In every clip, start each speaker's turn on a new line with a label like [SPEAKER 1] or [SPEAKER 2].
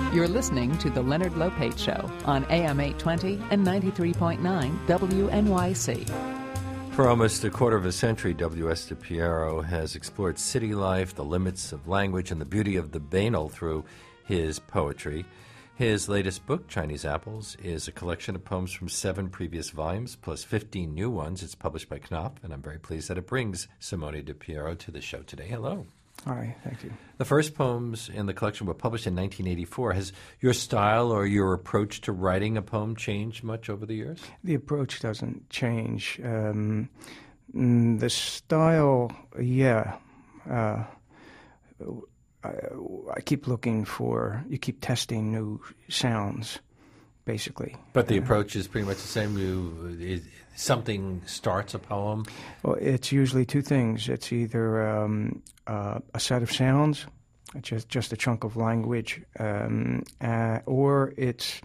[SPEAKER 1] You're listening to The Leonard Lopate Show on AM 820 and 93.9 WNYC.
[SPEAKER 2] For almost a quarter of a century, W.S. DiPiero has explored city life, the limits of language, and the beauty of the banal through his poetry. His latest book, Chinese Apples, is a collection of poems from 7 previous volumes, plus 15 new ones. It's published by Knopf, and I'm very pleased that it brings Simone DiPiero to the show today. Hello.
[SPEAKER 3] Hi, thank you.
[SPEAKER 2] The first poems in the collection were published in 1984. Has your style or your approach to writing a poem changed much over the years?
[SPEAKER 3] The approach doesn't change. The style, yeah. I keep looking for, you keep testing new sounds, basically.
[SPEAKER 2] But the approach is pretty much the same. Something starts a poem?
[SPEAKER 3] Well, it's usually two things. It's either a set of sounds, just a chunk of language, or it's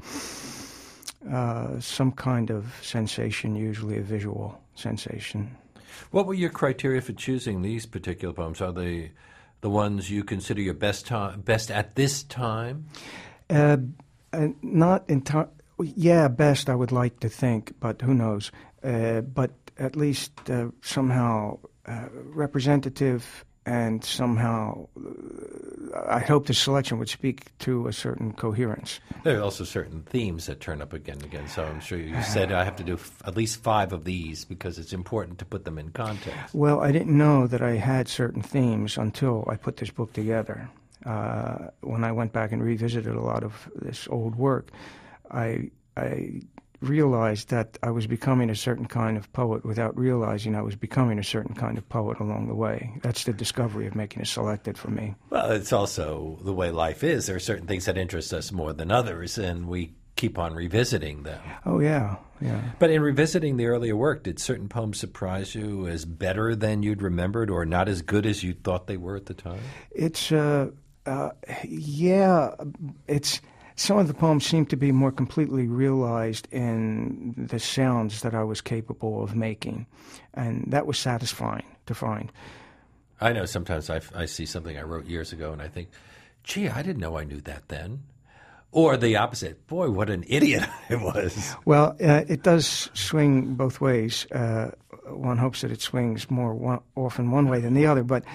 [SPEAKER 3] some kind of sensation, usually a visual sensation.
[SPEAKER 2] What were your criteria for choosing these particular poems? Are they the ones you consider your best at this time?
[SPEAKER 3] Not entirely. Yeah, best I would like to think, but who knows? But at least somehow representative, and somehow I hope the selection would speak to a certain coherence.
[SPEAKER 2] There are also certain themes that turn up again and again, so I'm sure you said I have to do at least 5 of these because it's important to put them in context.
[SPEAKER 3] Well, I didn't know that I had certain themes until I put this book together. When I went back and revisited a lot of this old work, I realized that I was becoming a certain kind of poet without realizing I was becoming a certain kind of poet along the way. That's the discovery of making it selected for me.
[SPEAKER 2] Well, it's also the way life is. There are certain things that interest us more than others, and we keep on revisiting them.
[SPEAKER 3] Oh, yeah.
[SPEAKER 2] But in revisiting the earlier work, did certain poems surprise you as better than you'd remembered or not as good as you thought they were at the time?
[SPEAKER 3] Some of the poems seem to be more completely realized in the sounds that I was capable of making, and that was satisfying to find.
[SPEAKER 2] I know sometimes I see something I wrote years ago and I think, gee, I didn't know I knew that then. Or the opposite, boy, what an idiot I was.
[SPEAKER 3] Well, it does swing both ways. One hopes that it swings more often one way than the other, but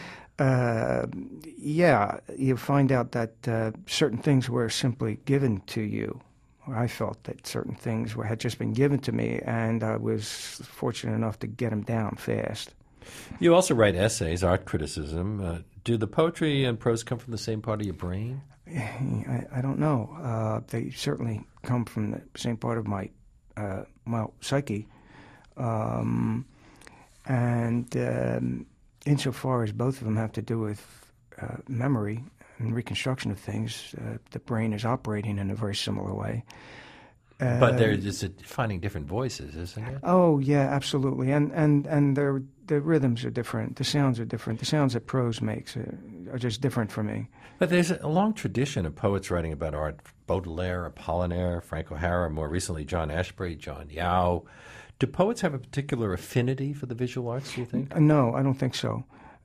[SPEAKER 3] you find out that certain things were simply given to you. I felt that certain things had just been given to me, and I was fortunate enough to get them down fast.
[SPEAKER 2] You also write essays, art criticism. Do the poetry and prose come from the same part of your brain?
[SPEAKER 3] I don't know. They certainly come from the same part of my psyche. Insofar as both of them have to do with memory and reconstruction of things, the brain is operating in a very similar way.
[SPEAKER 2] But they're just finding different voices, isn't it?
[SPEAKER 3] Oh, yeah, absolutely. And the rhythms are different. The sounds are different. The sounds that prose makes are just different for me.
[SPEAKER 2] But there's a long tradition of poets writing about art. Baudelaire, Apollinaire, Frank O'Hara, more recently John Ashbery, John Yao. Do poets have a particular affinity for the visual arts, do you think?
[SPEAKER 3] No, I don't think so.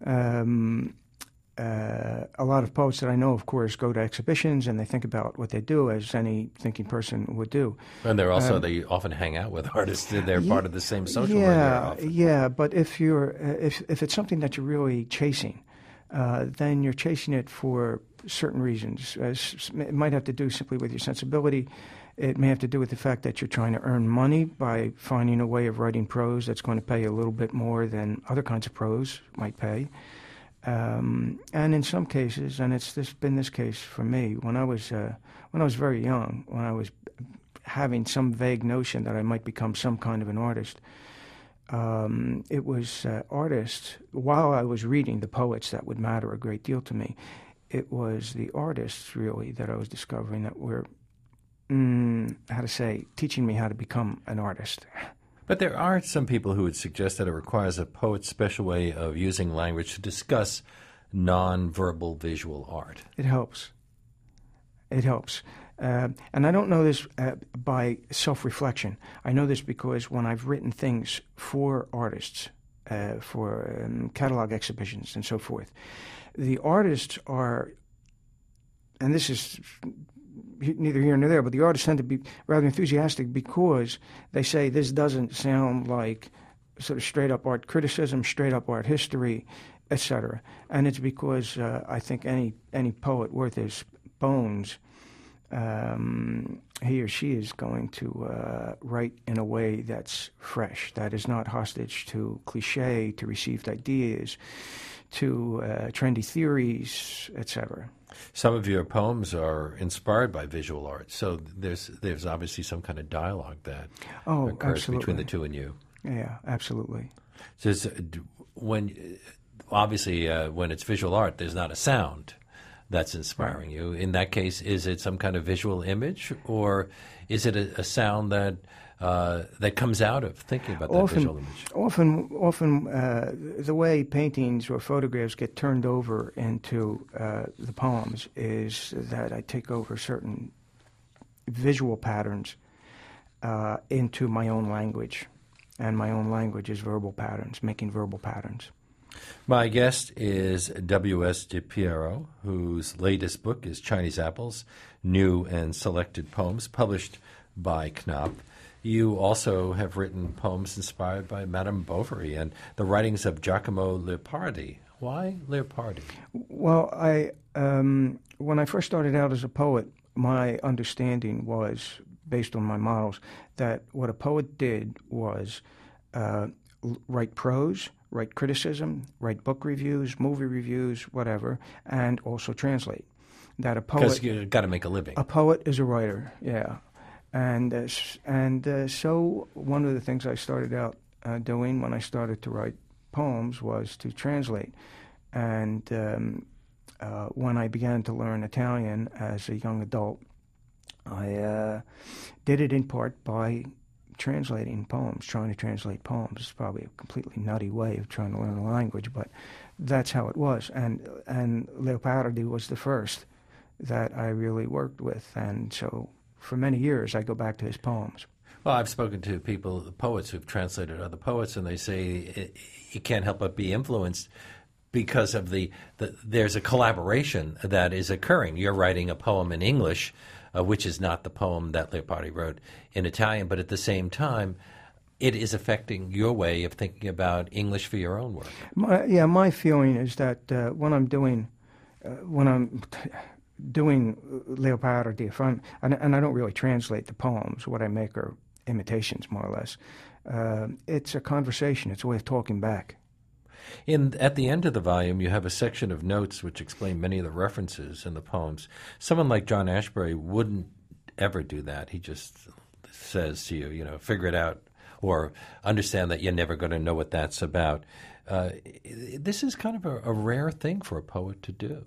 [SPEAKER 3] A lot of poets that I know, of course, go to exhibitions and they think about what they do as any thinking person would do.
[SPEAKER 2] And they're also, they often hang out with artists. They're part of the same social media.
[SPEAKER 3] Yeah, but if it's something that you're really chasing, then you're chasing it for certain reasons. It might have to do simply with your sensibility. It may have to do with the fact that you're trying to earn money by finding a way of writing prose that's going to pay a little bit more than other kinds of prose might pay. And in some cases, and it's been this case for me, when I was very young, when I was having some vague notion that I might become some kind of an artist, it was artists, while I was reading the poets that would matter a great deal to me, it was the artists really that I was discovering that were teaching me how to become an artist.
[SPEAKER 2] But there are some people who would suggest that it requires a poet's special way of using language to discuss nonverbal visual art.
[SPEAKER 3] It helps. And I don't know this by self-reflection. I know this because when I've written things for artists, for catalog exhibitions and so forth, the artists are, and this is neither here nor there, but the artists tend to be rather enthusiastic because they say this doesn't sound like sort of straight-up art criticism, straight-up art history, etc. And it's because I think any poet worth his bones, he or she is going to write in a way that's fresh, that is not hostage to cliche, to received ideas, to trendy theories, etc.
[SPEAKER 2] Some of your poems are inspired by visual art, so there's obviously some kind of dialogue that occurs
[SPEAKER 3] absolutely.
[SPEAKER 2] between the two and you.
[SPEAKER 3] Yeah, absolutely.
[SPEAKER 2] So when it's visual art, there's not a sound that's inspiring you. In that case, is it some kind of visual image, or is it a sound that comes out of thinking about that visual image?
[SPEAKER 3] Often, the way paintings or photographs get turned over into the poems is that I take over certain visual patterns into my own language, and my own language is verbal patterns, making verbal patterns.
[SPEAKER 2] My guest is W.S. DiPiero, whose latest book is Chinese Apples, New and Selected Poems, published by Knopf. You also have written poems inspired by Madame Bovary and the writings of Giacomo Leopardi. Why Leopardi?
[SPEAKER 3] Well, when I first started out as a poet, my understanding was, based on my models, that what a poet did was write prose, write criticism, write book reviews, movie reviews, whatever, and also translate. That a poet,
[SPEAKER 2] because you've got to make a living.
[SPEAKER 3] A poet is a writer, yeah. And so one of the things I started out doing when I started to write poems was to translate. And when I began to learn Italian as a young adult, I did it in part by translating poems, trying to translate poems. It's probably a completely nutty way of trying to learn a language, but that's how it was. And Leopardi was the first that I really worked with, and so for many years I go back to his poems.
[SPEAKER 2] Well, I've spoken to poets who've translated other poets, and they say you can't help but be influenced because of there's a collaboration that is occurring. You're writing a poem in English, which is not the poem that Leopardi wrote in Italian, but at the same time, it is affecting your way of thinking about English for your own work.
[SPEAKER 3] My feeling is that when I'm doing Leopardi, and I don't really translate the poems, what I make are imitations, more or less. It's a conversation. It's a way of talking back.
[SPEAKER 2] At the end of the volume, you have a section of notes which explain many of the references in the poems. Someone like John Ashbery wouldn't ever do that. He just says to you, figure it out, or understand that you're never going to know what that's about. This is kind of a rare thing for a poet to do.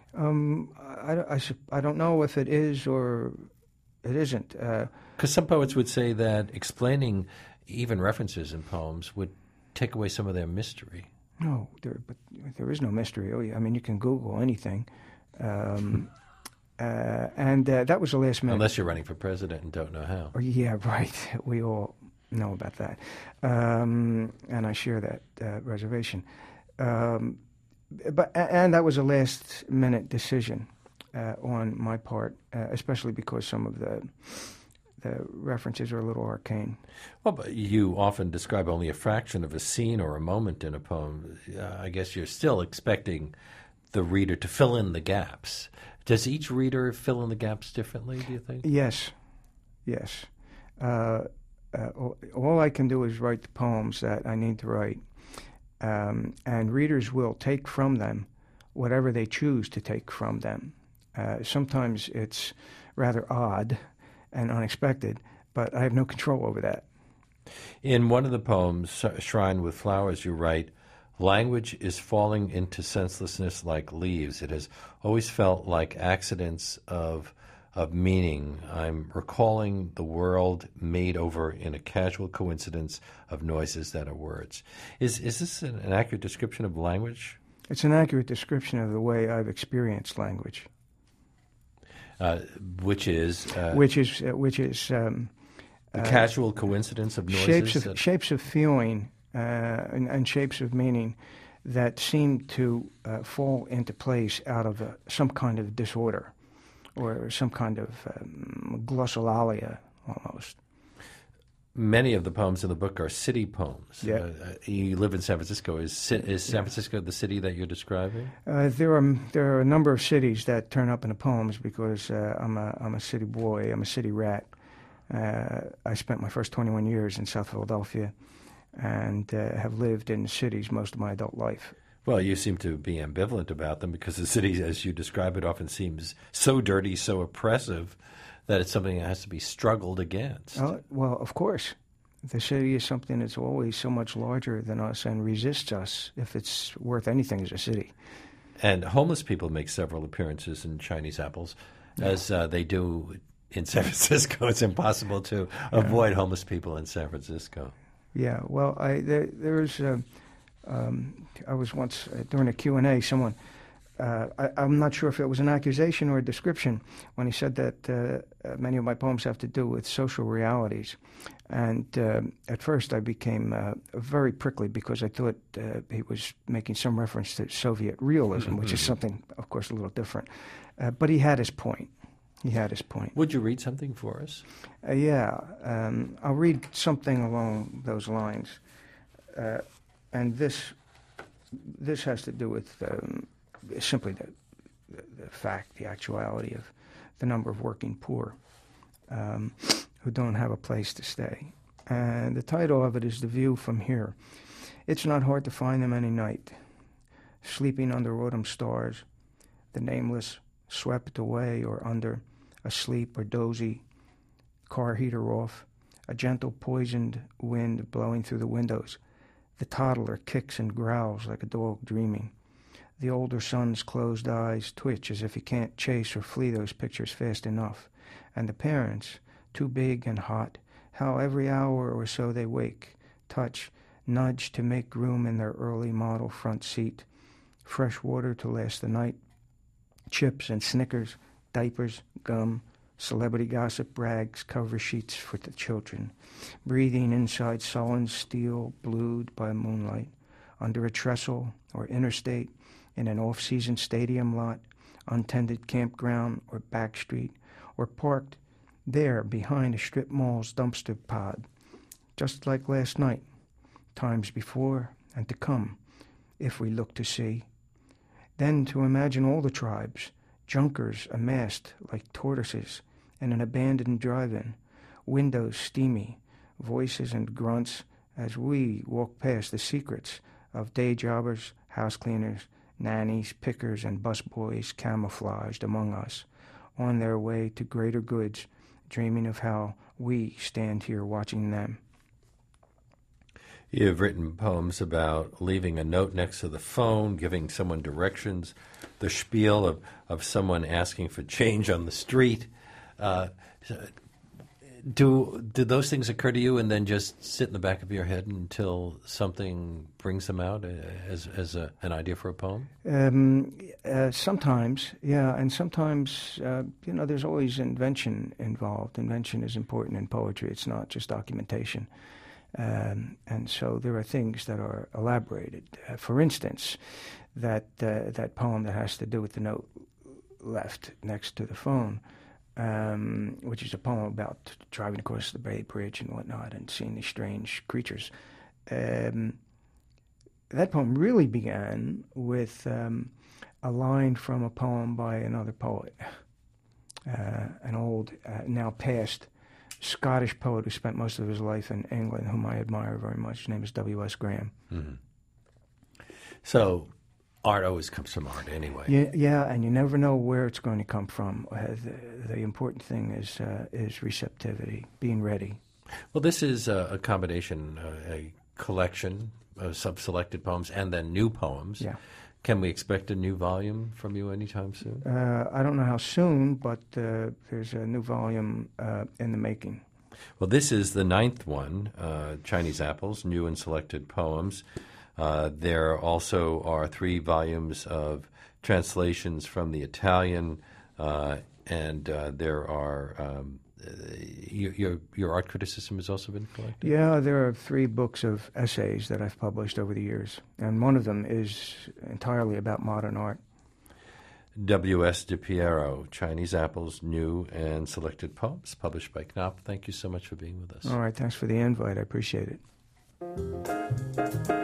[SPEAKER 3] I don't know if it is or it isn't.
[SPEAKER 2] Because some poets would say that explaining even references in poems would take away some of their mystery.
[SPEAKER 3] No, but there is no mystery. Oh, yeah. I mean, you can Google anything. And that was the last minute.
[SPEAKER 2] Unless you're running for president and don't know how.
[SPEAKER 3] Oh, yeah, right. We all know about that. And I share that reservation. And that was a last-minute decision on my part, especially because some of the references are a little arcane.
[SPEAKER 2] Well, but you often describe only a fraction of a scene or a moment in a poem. I guess you're still expecting the reader to fill in the gaps. Does each reader fill in the gaps differently, do you think?
[SPEAKER 3] Yes. All I can do is write the poems that I need to write. And readers will take from them whatever they choose to take from them. Sometimes it's rather odd and unexpected, but I have no control over that.
[SPEAKER 2] In one of the poems, Shrine with Flowers, you write, "Language is falling into senselessness like leaves. It has always felt like accidents of meaning. I'm recalling the world made over in a casual coincidence of noises that are words." Is this an accurate description of language?
[SPEAKER 3] It's an accurate description of the way I've experienced language.
[SPEAKER 2] Which is
[SPEAKER 3] the
[SPEAKER 2] casual coincidence of noises,
[SPEAKER 3] shapes of feeling and shapes of meaning that seem to fall into place out of some kind of disorder or some kind of glossolalia almost.
[SPEAKER 2] Many of the poems in the book are city poems.
[SPEAKER 3] Yeah.
[SPEAKER 2] You live in San Francisco. Is San Francisco the city that you're describing?
[SPEAKER 3] There are a number of cities that turn up in the poems because I'm a city boy. I'm a city rat. I spent my first 21 years in South Philadelphia and have lived in cities most of my adult life.
[SPEAKER 2] Well, you seem to be ambivalent about them because the city, as you describe it, often seems so dirty, so oppressive, that it's something that has to be struggled against.
[SPEAKER 3] Well, of course. The city is something that's always so much larger than us and resists us if it's worth anything as a city.
[SPEAKER 2] And homeless people make several appearances in Chinese Apples, as they do in San Francisco. It's impossible to avoid homeless people in San Francisco.
[SPEAKER 3] Yeah, well, I was once, during a Q&A, someone... I'm not sure if it was an accusation or a description when he said that many of my poems have to do with social realities. And at first I became very prickly because I thought he was making some reference to Soviet realism, which is something, of course, a little different. But he had his point.
[SPEAKER 2] Would you read something for us?
[SPEAKER 3] I'll read something along those lines. And this has to do with... simply the fact, the actuality of the number of working poor who don't have a place to stay. And the title of it is The View from Here. It's not hard to find them any night, sleeping under autumn stars, the nameless swept away or under, asleep or dozy, car heater off, a gentle poisoned wind blowing through the windows. The toddler kicks and growls like a dog dreaming. The older son's closed eyes twitch as if he can't chase or flee those pictures fast enough. And the parents, too big and hot, how every hour or so they wake, touch, nudge to make room in their early model front seat. Fresh water to last the night, chips and Snickers, diapers, gum, celebrity gossip rags, cover sheets for the children. Breathing inside sullen steel blued by moonlight. Under a trestle or interstate, in an off-season stadium lot, untended campground or back street, or parked there behind a strip mall's dumpster pod, just like last night, times before and to come, if we look to see. Then to imagine all the tribes, junkers amassed like tortoises in an abandoned drive-in, windows steamy, voices and grunts as we walk past the secrets of day jobbers, house cleaners, nannies, pickers, and busboys camouflaged among us, on their way to greater goods, dreaming of how we stand here watching them.
[SPEAKER 2] You've written poems about leaving a note next to the phone, giving someone directions, the spiel of someone asking for change on the street. Do those things occur to you and then just sit in the back of your head until something brings them out as an idea for a poem?
[SPEAKER 3] Sometimes, yeah, and sometimes, there's always invention involved. Invention is important in poetry. It's not just documentation. And so there are things that are elaborated. For instance, that poem that has to do with the note left next to the phone, which is a poem about driving across the Bay Bridge and whatnot and seeing these strange creatures. That poem really began with a line from a poem by another poet, an old, now passed Scottish poet who spent most of his life in England, whom I admire very much. His name is W.S. Graham.
[SPEAKER 2] Mm-hmm. So art always comes from art anyway.
[SPEAKER 3] Yeah, and you never know where it's going to come from. The important thing is receptivity, being ready.
[SPEAKER 2] Well, this is a combination, a collection of selected poems and then new poems.
[SPEAKER 3] Yeah.
[SPEAKER 2] Can we expect a new volume from you anytime soon?
[SPEAKER 3] I don't know how soon, but there's a new volume in the making.
[SPEAKER 2] Well, this is the 9th one, Chinese Apples, New and Selected Poems. There also are 3 volumes of translations from the Italian, and there are your art criticism has also been collected?
[SPEAKER 3] Yeah, there are 3 books of essays that I've published over the years, and one of them is entirely about modern art.
[SPEAKER 2] W.S. DiPiero, Chinese Apples, New and Selected Poems, published by Knopf. Thank you so much for being with us.
[SPEAKER 3] All right, thanks for the invite. I appreciate it.